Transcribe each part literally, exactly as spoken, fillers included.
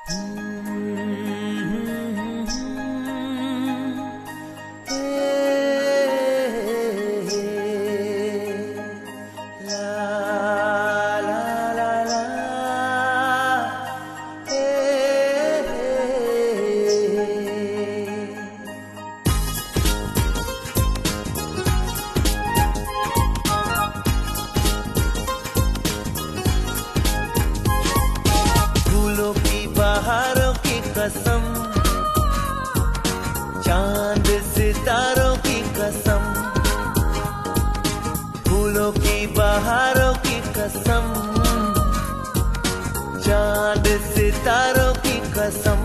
बहारों की कसम, चांद सितारों की कसम, फूलों की बहारों की कसम, चांद सितारों की कसम।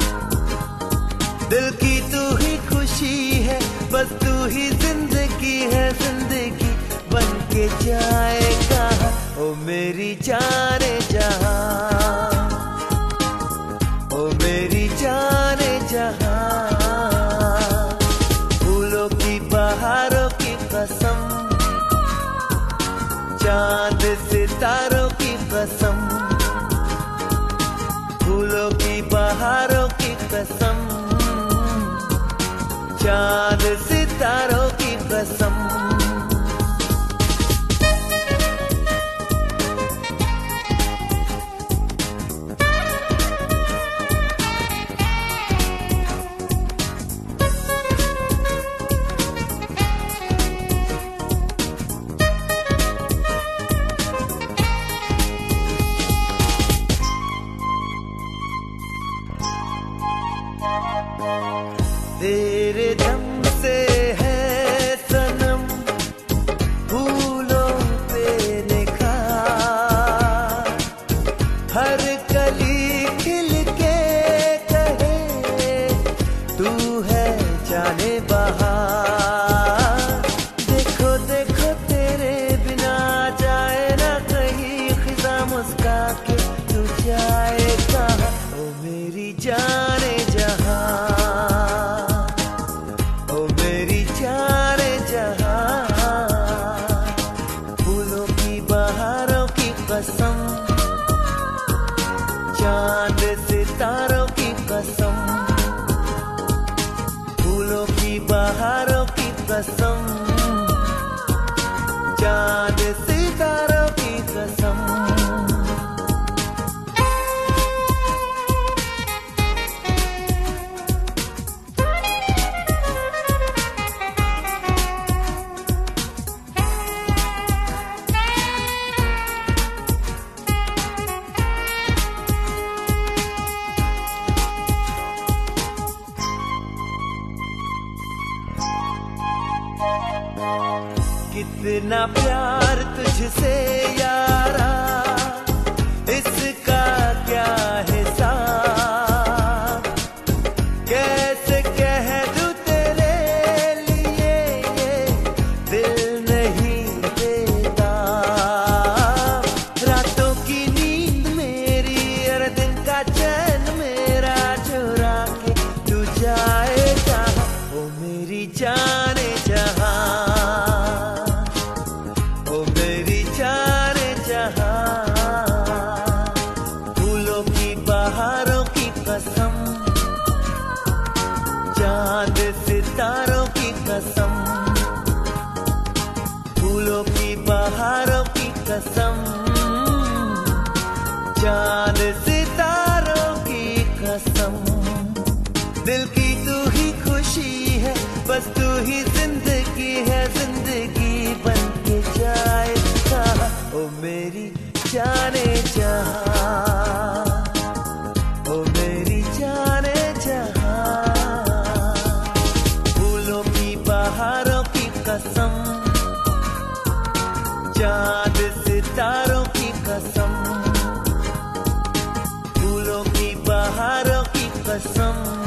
दिल की तू ही खुशी है, बस तू ही जिंदगी है, जिंदगी बन के जाएगा ओ मेरी जाने जहां, ओ मेरी जाने जहां। फूलों की बहारों की कसम, चांद सितारों की कसम, फूलों की बहारों की कसम, चांद सितारों की कसम। तेरे दम से है सनम फूलों पे निखार, हर कली खिल के कहे तू है जाने बहार। देखो देखो तेरे बिना जाए ना कहीं खिजा, मुस्का के तू जाए कहाँ ओ मेरी जाने जहां, कसम, चांद सितारों की कसम, फूलों की बहारों की कसम, चांद सितारों की कसम। कितना प्यार तुझसे यारा, इसका क्या हिसाब, कैसे कह दूं तेरे लिए ये दिल नहीं देता। रातों की नींद मेरी और दिन का चैन मेरा चुरा के तू जाएगा ओ मेरी जाने जहां, कसम, चांद सितारों की कसम, फूलों की बहारों की कसम, चांद सितारों की कसम। दिल की तू ही खुशी है, बस तू ही जिंदगी है, जिंदगी बन के जाए कहाँ ओ मेरी जाने जहां, ओ मेरी जाने जहां। फूलों की बहारों की कसम, चांद सितारों की कसम, फूलों की बहारों की कसम,